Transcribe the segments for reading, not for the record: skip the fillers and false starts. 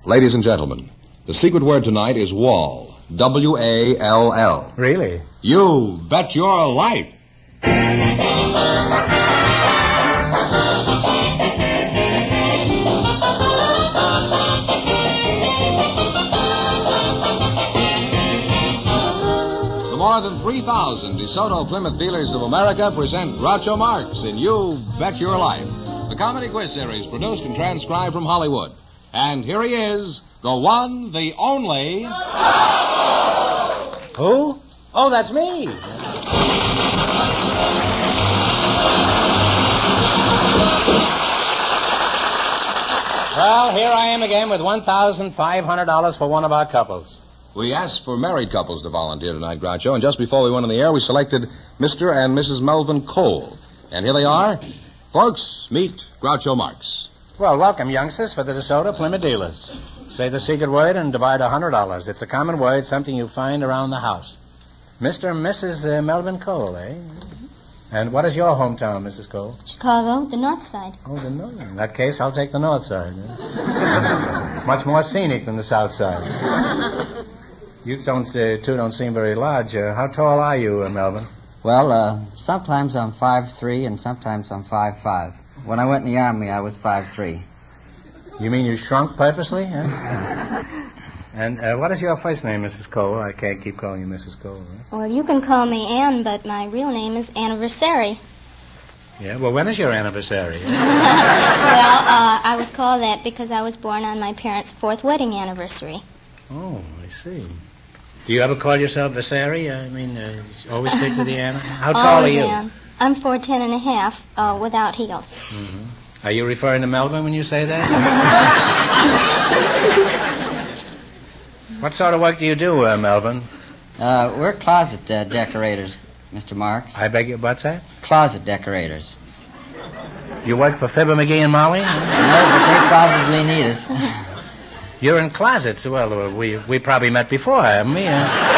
Ladies and gentlemen, the secret word tonight is wall. W-A-L-L. Really? You bet your life. More than 3,000 DeSoto Plymouth dealers of America present Groucho Marx in You Bet Your Life, the comedy quiz series produced and transcribed from Hollywood. And here he is, the one, the only... Who? Oh, that's me. Well, here I am again with $1,500 for one of our couples. We asked for married couples to volunteer tonight, Groucho, and just before we went on the air, we selected Mr. and Mrs. Melvin Cole. And here they are. Folks, meet Groucho Marx. Well, welcome, youngsters, for the DeSoto Plymouth dealers. Say the secret word and divide $100. It's a common word, something you find around the house. Mr. and Mrs. Melvin Cole, eh? And what is your hometown, Mrs. Cole? Chicago, the north side. Oh, the north. In that case, I'll take the north side. It's much more scenic than the south side. You two don't seem very large. How tall are you, Melvin? Well, sometimes I'm 5'3", and sometimes I'm 5'5". When I went in the Army, I was 5'3". You mean you shrunk purposely? Huh? And what is your first name, Mrs. Cole? I can't keep calling you Mrs. Cole. Right? Well, you can call me Ann, but my real name is Anniversary. Yeah, well, when is your anniversary? Well, I was called that because I was born on my parents' 4th wedding anniversary. Oh, I see. Do you ever call yourself Versary? I mean, always stick to the Anna? How tall are you? Ann. I'm 4'10" and a half, without heels. Mm-hmm. Are you referring to Melvin when you say that? What sort of work do you do, Melvin? We're closet decorators, Mr. Marx. I beg your what's that? Closet decorators. You work for Fibber, McGee, and Molly? No, but they probably need us. You're in closets. Well, we probably met before, haven't we?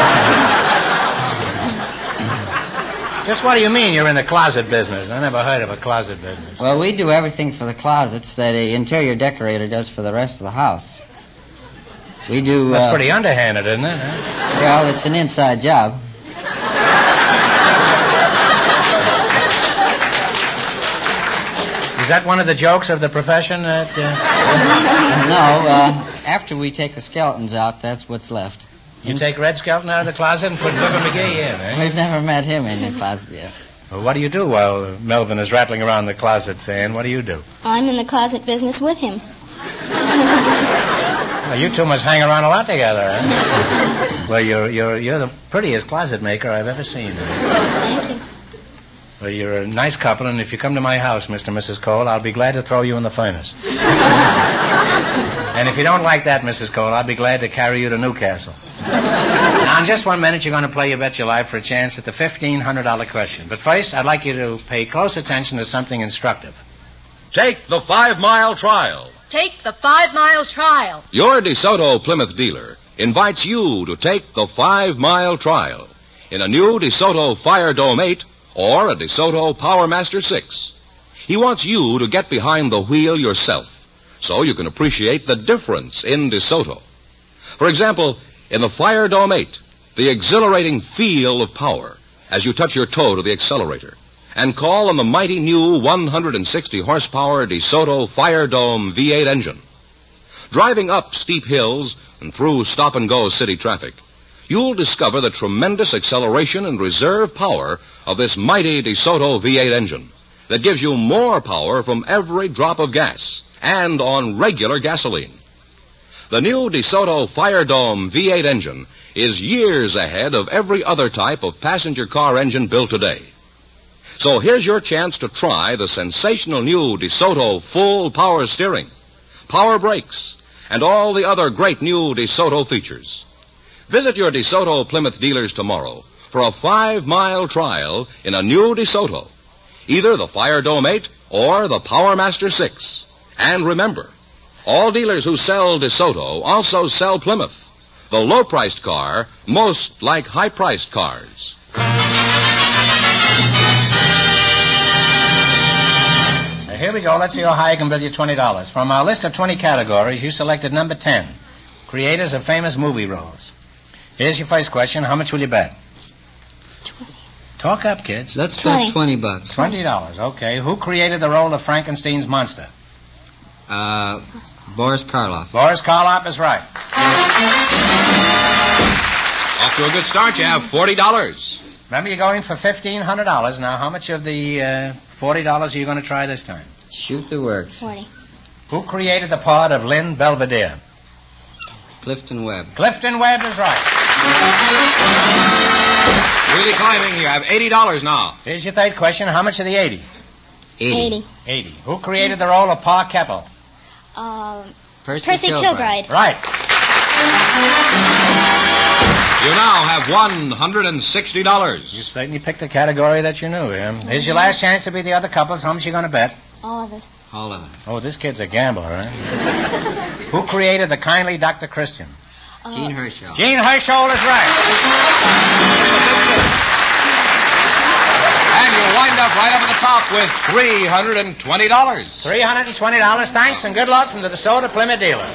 Just what do you mean you're in the closet business? I never heard of a closet business. Well, we do everything for the closets that an interior decorator does for the rest of the house. We do... That's pretty underhanded, isn't it? Huh? Well, it's an inside job. Is that one of the jokes of the profession? That, No, after we take the skeletons out, that's what's left. You take Red Skelton out of the closet and put Fibber McGee in, eh? We've never met him in the closet yet. Well, what do you do while Melvin is rattling around the closet saying, what do you do? I'm in the closet business with him. Well, you two must hang around a lot together, huh? Well, you're the prettiest closet maker I've ever seen. Thank you. Well, you're a nice couple, and if you come to my house, Mr. and Mrs. Cole, I'll be glad to throw you in the furnace. And if you don't like that, Mrs. Cole, I'll be glad to carry you to Newcastle. Now, in just 1 minute, you're going to play You Bet Your Life for a chance at the $1,500 question. But first, I'd like you to pay close attention to something instructive. Take the 5-mile trial. Take the 5-mile trial. Your DeSoto Plymouth dealer invites you to take the 5-mile trial in a new DeSoto Fire Dome 8 or a DeSoto Power Master 6. He wants you to get behind the wheel yourself so you can appreciate the difference in DeSoto. For example, in the Fire Dome 8, the exhilarating feel of power as you touch your toe to the accelerator and call on the mighty new 160 horsepower DeSoto Fire Dome V8 engine. Driving up steep hills and through stop-and-go city traffic, you'll discover the tremendous acceleration and reserve power of this mighty DeSoto V8 engine that gives you more power from every drop of gas and on regular gasoline. The new DeSoto Fire Dome V8 engine is years ahead of every other type of passenger car engine built today. So here's your chance to try the sensational new DeSoto full power steering, power brakes, and all the other great new DeSoto features. Visit your DeSoto Plymouth dealers tomorrow for a 5-mile trial in a new DeSoto, either the Fire Dome 8 or the Power Master 6. And remember, all dealers who sell DeSoto also sell Plymouth, the low-priced car most like high-priced cars. here we go. Let's see how high I can bill you $20. From our list of 20 categories, you selected number 10, creators of famous movie roles. Here's your first question. How much will you bet? 20. Talk up, kids. Let's 20. bet $20. $20. Okay. Who created the role of Frankenstein's monster? Boris Karloff. Boris Karloff is right. Off to a good start. You have $40. Remember, you're going for $1,500. Now, how much of the $40 are you going to try this time? Shoot the works. 40. Who created the part of Lynn Belvedere? Clifton Webb. Clifton Webb is right. Really climbing. You have $80 now. Here's your third question. How much of the 80? 80. 80. Who created the role of Pa Keppel? Percy Kilbride. Right. You now have $160. You certainly picked a category that you knew. Here's your last chance to beat the other couples. How much you going to bet? All of it. All of it. Oh, this kid's a gambler, huh? Who created the kindly Dr. Christian? Gene Herschel. Gene Herschel is right. And you wind up right up at the top with $320. $320. Thanks and good luck from the DeSoto Plymouth dealers.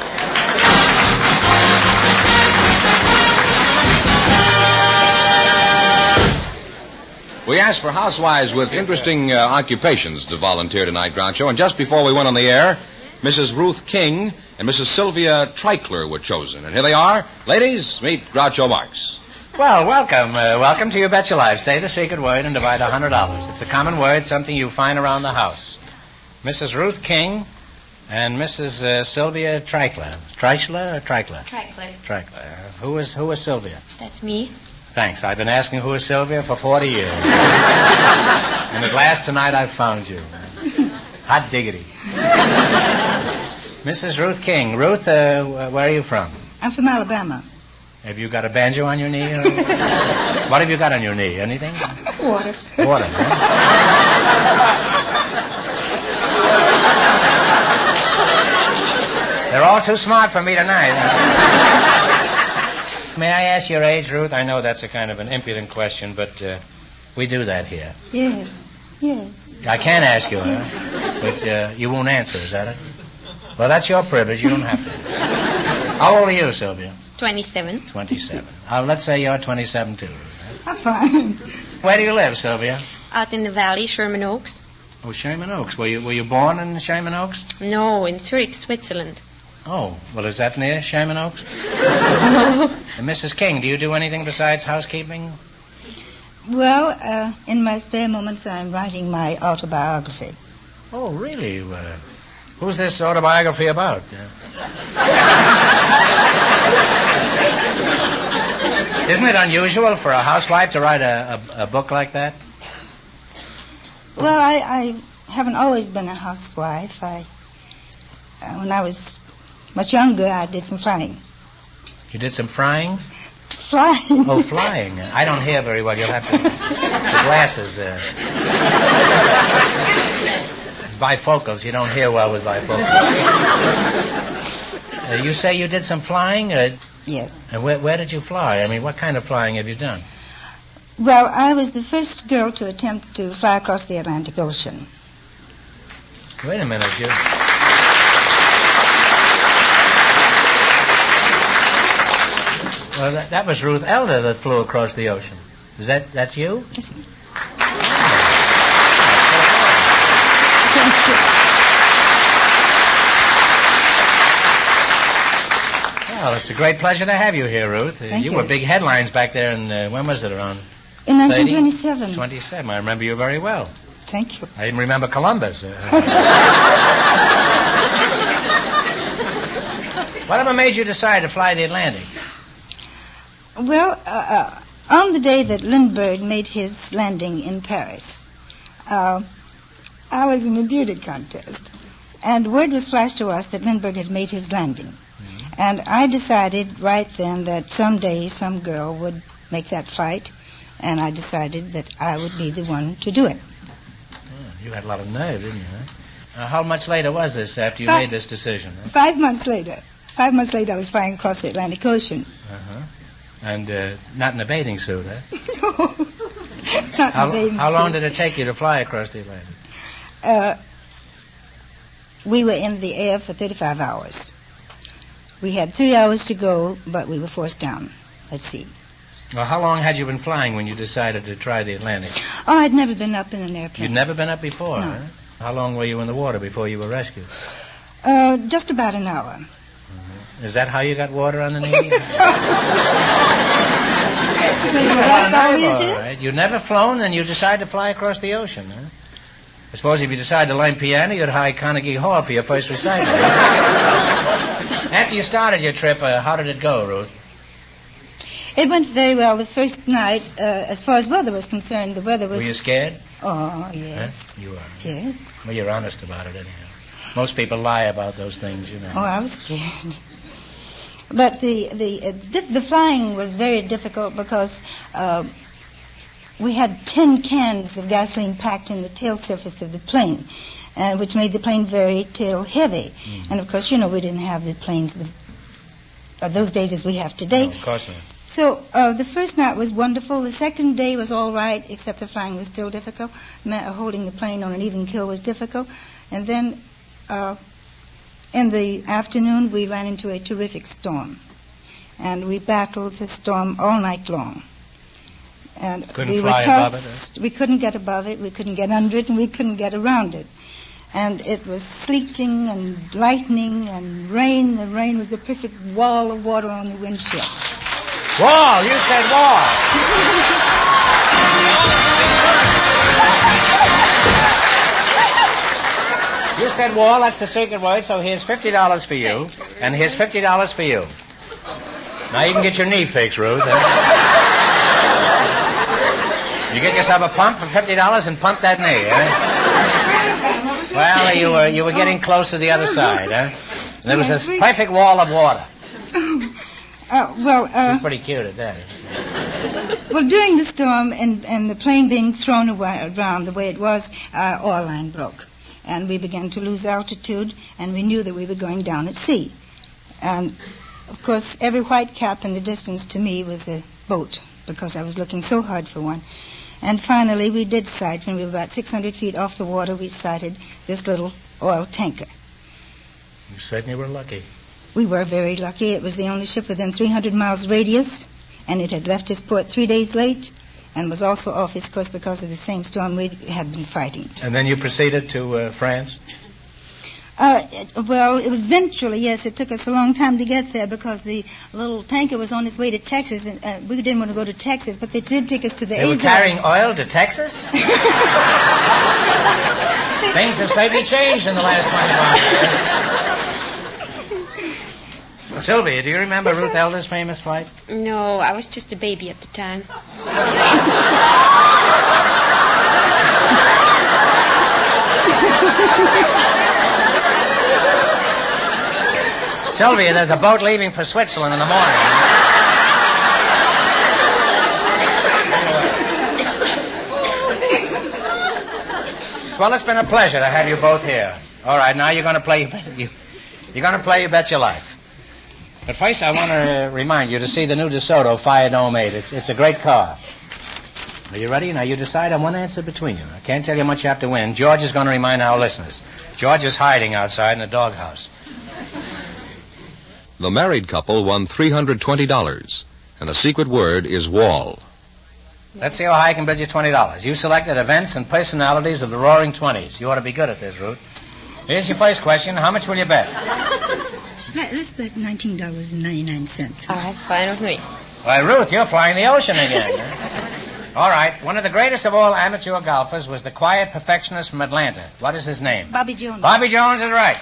We asked for housewives with interesting occupations to volunteer tonight, Groucho. And just before we went on the air, Mrs. Ruth King and Mrs. Sylvia Treichler were chosen. And here they are. Ladies, meet Groucho Marx. Well, welcome. Welcome to You Bet Your Life. Say the secret word and divide $100. It's a common word, something you find around the house. Mrs. Ruth King and Mrs. Sylvia Treichler. Treichler or Treichler? Treichler. Who is Sylvia? That's me. Thanks. I've been asking who is Sylvia for 40 years. And at last tonight I've found you. Hot diggity. Mrs. Ruth King. Ruth, where are you from? I'm from Alabama. Have you got a banjo on your knee? What have you got on your knee? Anything? Water. Water, huh? They're all too smart for me tonight. May I ask your age, Ruth? I know that's a kind of an impudent question, but we do that here. Yes. I can ask you, huh? But you won't answer, is that it? Well, that's your privilege. You don't have to. How old are you, Sylvia? 27. 27. Let's say you're 27, too. I'm fine. Where do you live, Sylvia? Out in the valley, Sherman Oaks. Oh, Sherman Oaks. Were you born in Sherman Oaks? No, in Zurich, Switzerland. Oh, well, is that near Sherman Oaks? And Mrs. King, do you do anything besides housekeeping? Well, in my spare moments, I'm writing my autobiography. Oh, really? Who's this autobiography about? Isn't it unusual for a housewife to write a book like that? Well, I haven't always been a housewife. When I was much younger, I did some flying. You did some frying? Flying. Oh, flying. I don't hear very well. You'll have to... The glasses... Bifocals. You don't hear well with bifocals. You say you did some flying? Yes. And where did you fly? I mean, what kind of flying have you done? Well, I was the first girl to attempt to fly across the Atlantic Ocean. Wait a minute. Well, that was Ruth Elder that flew across the ocean. That's you? Yes. Well, it's a great pleasure to have you here, Ruth. Thank you. You were big headlines back there in, when was it, around? In 1927. 27. I remember you very well. Thank you. I didn't remember Columbus. Whatever made you decide to fly the Atlantic? Well, on the day that Lindbergh made his landing in Paris, I was in a beauty contest, and word was flashed to us that Lindbergh had made his landing. Mm-hmm. And I decided right then that someday some girl would make that flight, and I decided that I would be the one to do it. Oh, you had a lot of nerve, didn't you? Huh? How much later was this after you made this decision? Huh? 5 months later. 5 months later, I was flying across the Atlantic Ocean. Uh-huh. And not in a bathing suit, huh? No, not in a bathing suit. How long did it take you to fly across the Atlantic? we were in the air for 35 hours. We had 3 hours to go, but we were forced down at sea. Well, how long had you been flying when you decided to try the Atlantic? Oh, I'd never been up in an airplane. You'd never been up before, No. huh? How long were you in the water before you were rescued? Just about an hour. Is that how you got water underneath? Right. You'd never flown, and you decided to fly across the ocean, huh? I suppose if you decided to learn piano, you'd hire Carnegie Hall for your first recital. After you started your trip, how did it go, Ruth? It went very well. The first night, as far as weather was concerned, the weather was... Were you scared? Oh, yes. Huh? You were. Yes. Well, you're honest about it, anyhow. Most people lie about those things, you know. Oh, I was scared. But the flying was very difficult because we had 10 cans of gasoline packed in the tail surface of the plane, which made the plane very tail heavy. Mm-hmm. And, of course, you know, we didn't have the planes those days as we have today. No, of course not. So the first night was wonderful. The second day was all right, except the flying was still difficult. Holding the plane on an even keel was difficult. And then in the afternoon, we ran into a terrific storm. And we battled the storm all night long. And couldn't fly above it? We couldn't get above it, we couldn't get under it, and we couldn't get around it. And it was sleeting and lightning and rain. The rain was a perfect wall of water on the windshield. Wall! You said wall! You said wall, that's the secret word, so here's $50 for you, and here's $50 for you. Now you can get your knee fixed, Ruth. You get yourself a pump for $50 and pump that knee, Well, you were getting close to the other side, There was this perfect wall of water. She's pretty cute at that. Well, during the storm and the plane being thrown around the way it was, our oil line broke. And we began to lose altitude, and we knew that we were going down at sea. And, of course, every white cap in the distance to me was a boat, because I was looking so hard for one. And finally, we did sight. When we were about 600 feet off the water, we sighted this little oil tanker. You certainly were lucky. We were very lucky. It was the only ship within 300 miles radius, and it had left its port 3 days late, and was also off its course because of the same storm we had been fighting. And then you proceeded to France? Well, eventually, yes. It took us a long time to get there because the little tanker was on its way to Texas, and we didn't want to go to Texas, but they did take us to the Azores. They were carrying oil to Texas? Things have slightly changed in the last 25 years. Well, Sylvia, do you remember Ruth Elder's famous flight? No, I was just a baby at the time. Sylvia, there's a boat leaving for Switzerland in the morning. Well, it's been a pleasure to have you both here. All right, now you're going to play You Bet Your Life. But first, I want to remind you to see the new DeSoto Fire Dome 8. It's a great car. Are you ready? Now, you decide on one answer between you. I can't tell you much you have to win. George is going to remind our listeners. George is hiding outside in the doghouse. The married couple won $320, and the secret word is wall. Let's see how high I can bid you $20. You selected events and personalities of the Roaring Twenties. You ought to be good at this, Ruth. Here's your first question. How much will you bet? Let's bet $19.99. All right, fine with me. Why, Ruth, you're flying the ocean again. All right. One of the greatest of all amateur golfers was the quiet perfectionist from Atlanta. What is his name? Bobby Jones. Bobby Jones is right.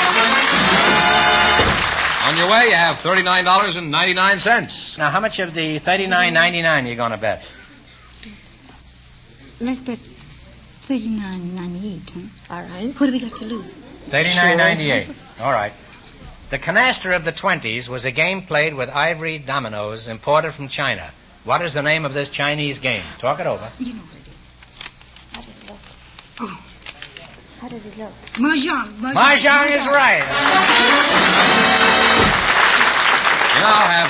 On your way, you have $39.99. Now, how much of the $39.99 are you going to bet? Let's bet $39.98, huh? All right. What do we got to lose? $39.98. All right. The canasta of the 20s was a game played with ivory dominoes imported from China. What is the name of this Chinese game? Talk it over. You know what it is. How does it look? Oh. How does it look? Mahjong. Mahjong is right. You now have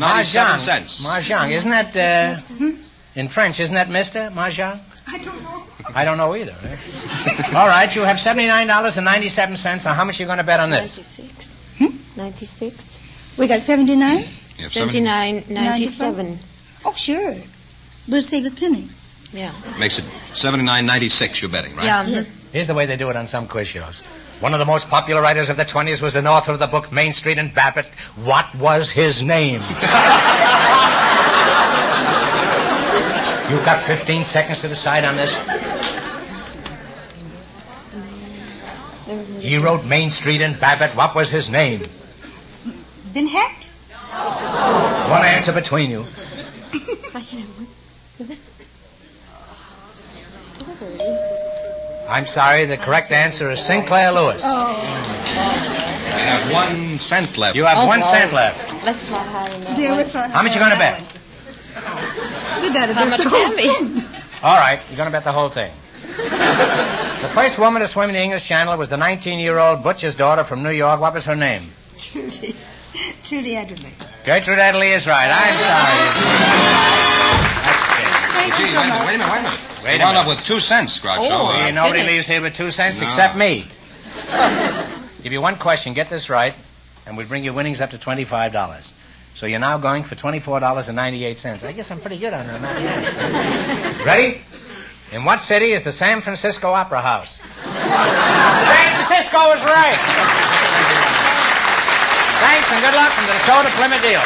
$79.97. Mahjong. Isn't that, in French, isn't that Mr. Mahjong? I don't know. I don't know either. Eh? All right, you have $79.97. Now, how much are you going to bet on this? 96. Hmm? 96. We got 79? You have 79.97. Oh, sure. We'll save a penny. Yeah. Makes it $79.96 you're betting, right? Yeah. Yes. Here's the way they do it on some quiz shows. One of the most popular writers of the 20s was the author of the book Main Street and Babbitt. What was his name? You've got 15 seconds to decide on this. He wrote Main Street and Babbitt. What was his name? Been hacked? One answer between you. I'm sorry, the correct answer is Sinclair Lewis. You have 1 cent left. You have 1 cent left. Let's fly high enough. Dear, we're fine. How much you going to bet? We better How bet much the whole can we? thing. All right, you're going to bet the whole thing. The first woman to swim in the English Channel was the 19-year-old butcher's daughter from New York. What was her name? Trudy. Trudy Adderley. Gertrude Adderley is right. I'm sorry. That's Thank Gee, you so much. wait a minute. Wait a Wound up minute. with 2 cents, Groucho. Oh, nobody goodness. leaves here with 2 cents No. except me. Give you one question, get this right, and we bring your winnings up to $25. So you're now going for $24.98. I guess I'm pretty good on the mathematics. Ready? In what city is the San Francisco Opera House? San Francisco is right. Thanks and good luck from the DeSoto Plymouth Deal.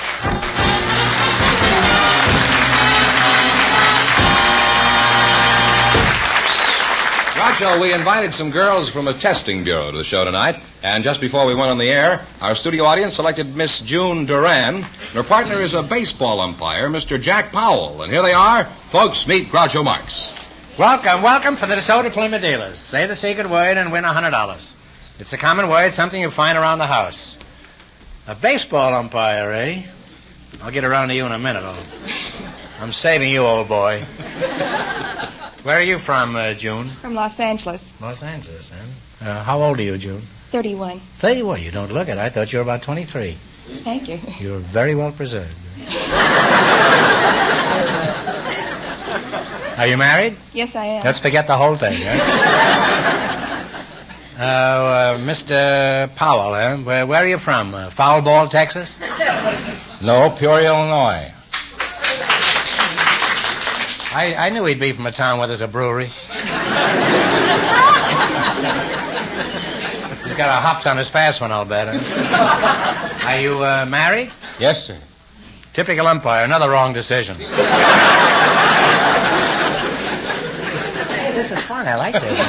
Groucho, we invited some girls from a testing bureau to the show tonight, and just before we went on the air, our studio audience selected Miss June Duran, and her partner is a baseball umpire, Mr. Jack Powell. And here they are. Folks, meet Groucho Marx. Welcome for the DeSoto Plymouth Dealers. Say the secret word and win $100. It's a common word, something you find around the house. A baseball umpire, eh? I'll get around to you in a minute. I'm saving you, old boy. Where are you from, June? From Los Angeles. Los Angeles, huh? How old are you, June? 31. 31. You don't look it. I thought you were about 23. Thank you. You're very well preserved. Are you married? Yes, I am. Let's forget the whole thing, Mr. Powell, where are you from? Foul Ball, Texas? No, Peoria, Illinois. I knew he'd be from a town where there's a brewery. He's got a hops on his fast one, I'll bet. Huh? Are you married? Yes, sir. Typical umpire, another wrong decision. Hey, this is fun. I like this.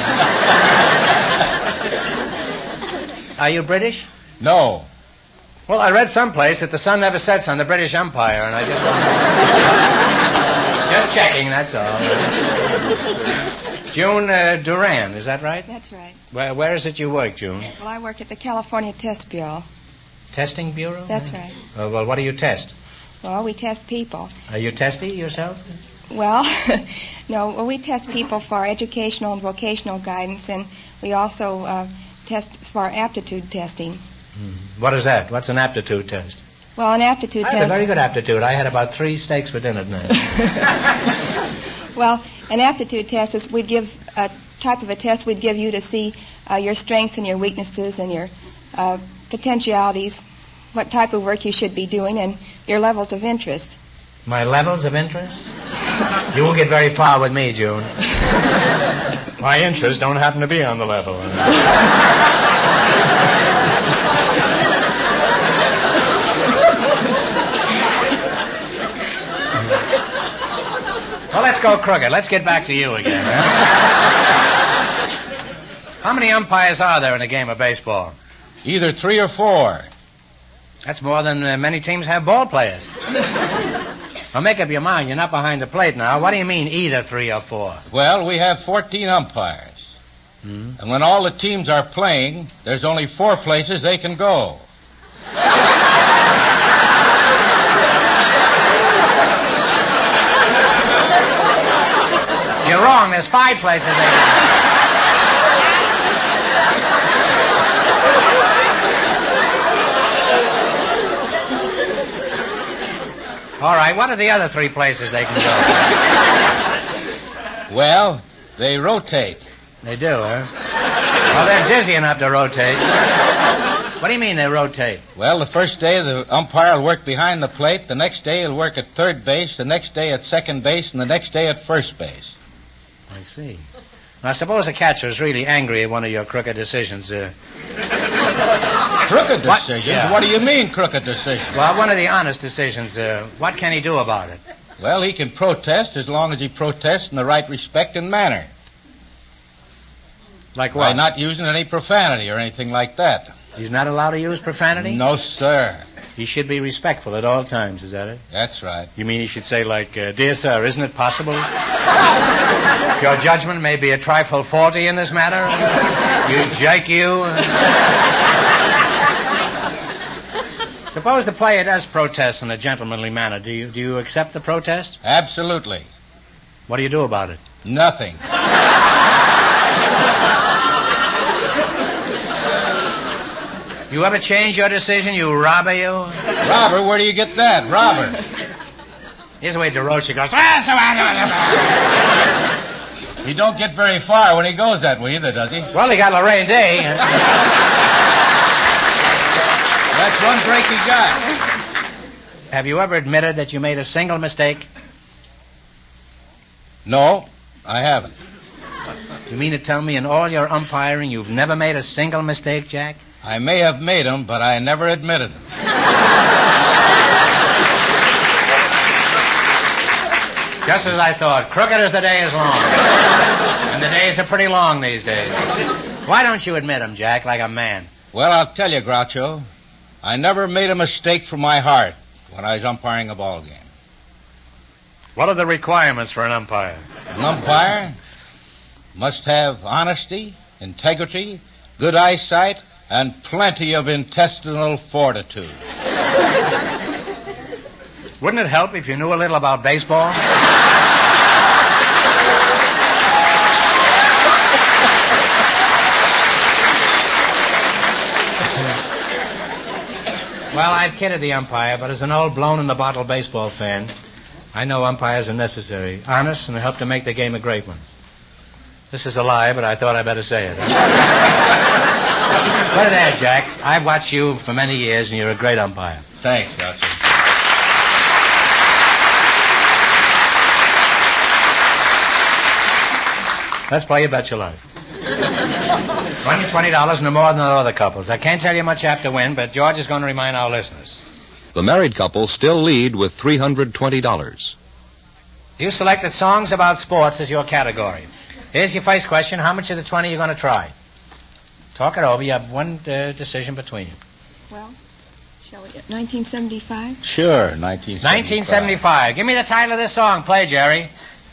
Are you British? No. Well, I read someplace that the sun never sets on the British Empire, and I just just checking, that's all. June Duran, is that right? That's right. Where is it you work, June? Well, I work at the California Test Bureau. Testing Bureau? That's right. Well, what do you test? Well, we test people. Are you testy yourself? Well, no, well, we test people for educational and vocational guidance, and we also test for aptitude testing. What is that? What's an aptitude test? Well, an aptitude I test... had a very good aptitude. I had about 3 steaks for dinner tonight. Well, an aptitude test is we'd give a type of a test we'd give you to see your strengths and your weaknesses and your potentialities, what type of work you should be doing, and your levels of interest. My levels of interest? You won't get very far with me, June. My interests don't happen to be on the level. Well, let's go crooked. Let's get back to you again. Huh? How many umpires are there in a game of baseball? Either 3 or 4. That's more than many teams have ball players. Well, make up your mind. You're not behind the plate now. What do you mean, either 3 or 4? Well, we have 14 umpires. And when all the teams are playing, there's only 4 places they can go. You're wrong. There's 5 places they can go. All right, what are the other 3 places they can go? Well, They rotate. They do, huh? Well, they're dizzy enough to rotate. What do you mean they rotate? Well, the first day the umpire will work behind the plate. The next day he'll work at third base. The next day at second base. And the next day at first base. I see. Now, suppose a catcher is really angry at one of your crooked decisions. Crooked decisions? Yeah. What do you mean, crooked decisions? Well, one of the honest decisions. What can he do about it? Well, he can protest as long as he protests in the right respect and manner. Like By what? not using any profanity or anything like that. He's not allowed to use profanity? No, sir. He should be respectful at all times, is that it? That's right. You mean he should say, like, dear sir, isn't it possible? Your judgment may be a trifle faulty in this matter. You jerk, you. Suppose the player does protest in a gentlemanly manner. Do you accept the protest? Absolutely. What do you do about it? Nothing. You ever change your decision, you robber, you? Robber? Where do you get that? Robber. Here's the way DeRocha goes. He don't get very far when he goes that way either, does he? Well, he got Lorraine Day. That's one break he got. Have you ever admitted that you made a single mistake? No, I haven't. You mean to tell me in all your umpiring you've never made a single mistake, Jack? I may have made them, but I never admitted them. Just as I thought. Crooked as the day is long. And the days are pretty long these days. Why don't you admit them, Jack, like a man? Well, I'll tell you, Groucho. I never made a mistake from my heart when I was umpiring a ball game. What are the requirements for an umpire? An umpire must have honesty, integrity, good eyesight, and plenty of intestinal fortitude. Wouldn't it help if you knew a little about baseball? Well, I've kidded the umpire, but as an old blown-in-the-bottle baseball fan, I know umpires are necessary, honest, and help to make the game a great one. This is a lie, but I thought I'd better say it. Put it there, Jack. I've watched you for many years, and you're a great umpire. Thanks, Groucho. Let's play You Bet Your Life. Won you $20 no more than the other couples. I can't tell you much after win, but George is going to remind our listeners. The married couple still lead with $320. You selected songs about sports as your category. Here's your first question. How much of the 20 are you going to try? Talk it over. You have one decision between you. Well, shall we get 1975? Sure, 1975. 1975. Give me the title of this song. Play, Jerry.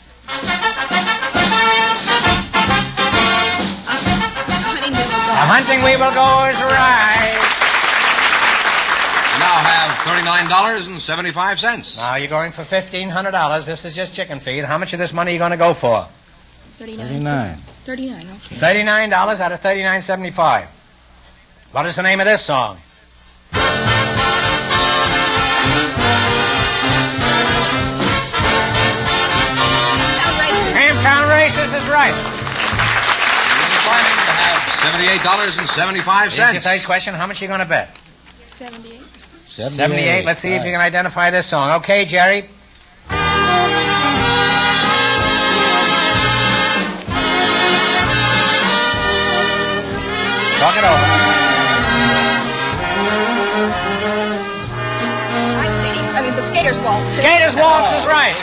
The hunting we will go is right. You now have $39.75. Now you're going for $1,500. This is just chicken feed. How much of this money are you going to go for? 39. 39, okay. $39 out of $39.75. What is the name of this song? Hamtown Races is right. $78.75. Here's your third question. How much are you going to bet? 78. 78. Let's see if you can identify this song. Okay, Jerry. Talk it over. The Skater's Waltz. Skater's Waltz is right.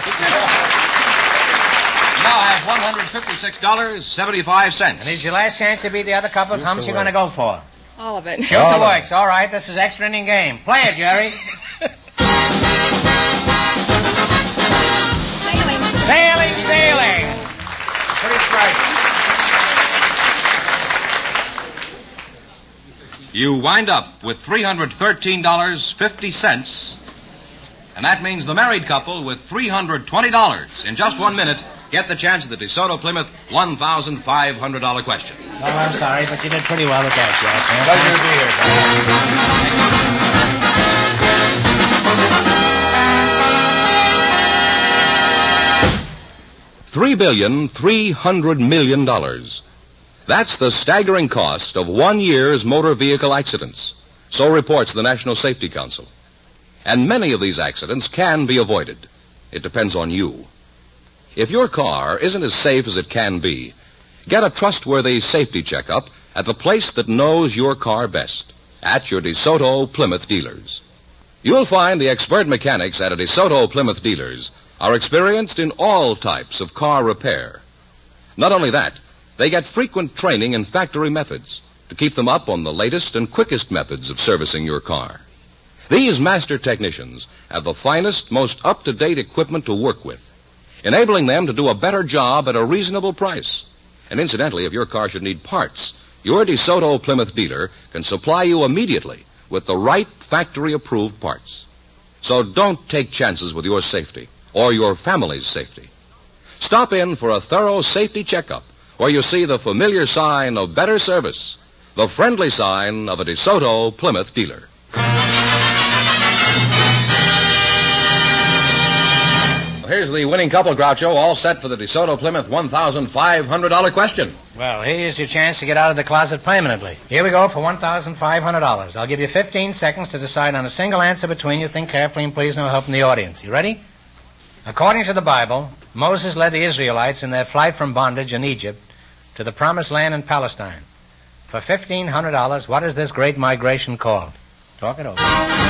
Now have $156.75. And here's your last chance to beat the other couples. How much are you going to go for? All of it. Shoot the works. All right, this is extra inning game. Play it, Jerry. Sailing, sailing. Pretty striking. You wind up with $313.50. And that means the married couple with $320. In just 1 minute, get the chance of the DeSoto Plymouth $1,500 question. Oh, I'm sorry, but you did pretty well with that, Pleasure to be here, $3,300,000,000. That's the staggering cost of 1 year's motor vehicle accidents. So reports the National Safety Council. And many of these accidents can be avoided. It depends on you. If your car isn't as safe as it can be, get a trustworthy safety checkup at the place that knows your car best, at your DeSoto Plymouth dealers. You'll find the expert mechanics at a DeSoto Plymouth dealers are experienced in all types of car repair. Not only that, they get frequent training in factory methods to keep them up on the latest and quickest methods of servicing your car. These master technicians have the finest, most up-to-date equipment to work with, enabling them to do a better job at a reasonable price. And incidentally, if your car should need parts, your DeSoto Plymouth dealer can supply you immediately with the right factory-approved parts. So don't take chances with your safety or your family's safety. Stop in for a thorough safety checkup where you see the familiar sign of better service, the friendly sign of a DeSoto Plymouth dealer. Here's the winning couple, Groucho, all set for the DeSoto Plymouth $1,500 question. Well, here's your chance to get out of the closet permanently. Here we go for $1,500. I'll give you 15 seconds to decide on a single answer between you. Think carefully and please no help from the audience. You ready? According to the Bible, Moses led the Israelites in their flight from bondage in Egypt to the promised land in Palestine. For $1,500, what is this great migration called? Talk it over.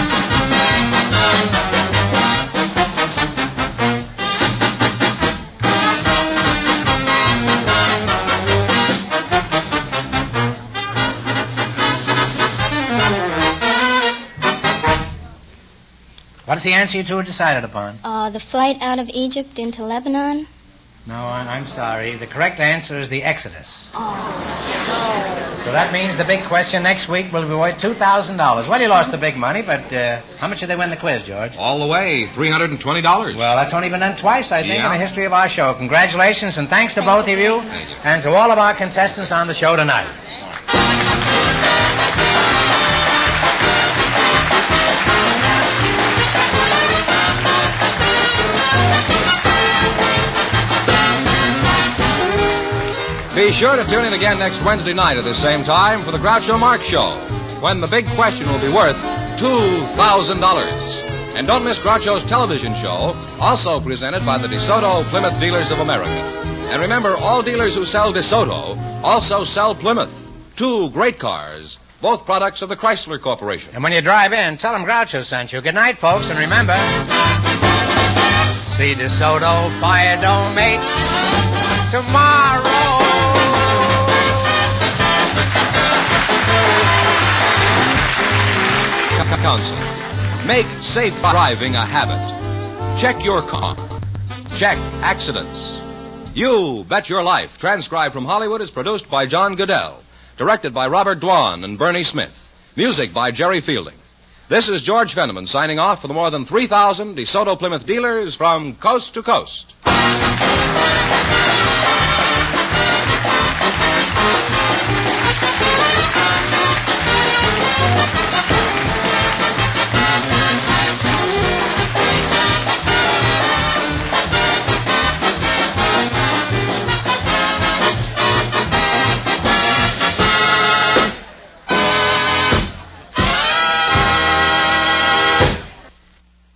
What's the answer you two have decided upon? The flight out of Egypt into Lebanon. No, I'm sorry. The correct answer is the Exodus. Oh. So that means the big question next week will be worth $2,000. Well, you lost the big money, but how much did they win the quiz, George? All the way, $320. Well, that's only been done twice, I think, in the history of our show. Congratulations, and thanks to both of you, Thanks. and to all of our contestants on the show tonight. Be sure to tune in again next Wednesday night at the same time for the Groucho Marx Show, when the big question will be worth $2,000. And don't miss Groucho's television show, also presented by the DeSoto Plymouth Dealers of America. And remember, all dealers who sell DeSoto also sell Plymouth. 2 great cars, both products of the Chrysler Corporation. And when you drive in, tell them Groucho sent you. Good night, folks, and remember, see DeSoto Fire Dome 8 tomorrow. Council. Make safe driving a habit. Check your car. Check accidents. You Bet Your Life, transcribed from Hollywood, is produced by John Goodell. Directed by Robert Dwan and Bernie Smith. Music by Jerry Fielding. This is George Fenneman signing off for the more than 3,000 DeSoto Plymouth dealers from coast to coast.